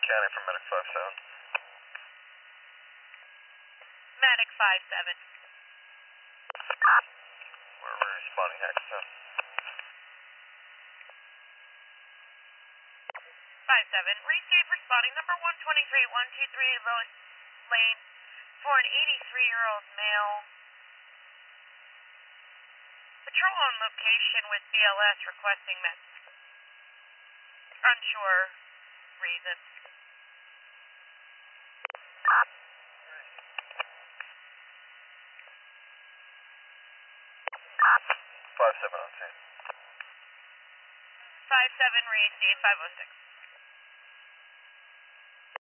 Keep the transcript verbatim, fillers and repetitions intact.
County for Medic five seven. Medic five seven. We're responding Hackettstown. five seven. Receive responding number one twenty-three, one two three Lois Lane for an eighty-three-year-old male. Patrol on location with B L S requesting med. Unsure reason. five seven on scene. five seven, receive five oh six.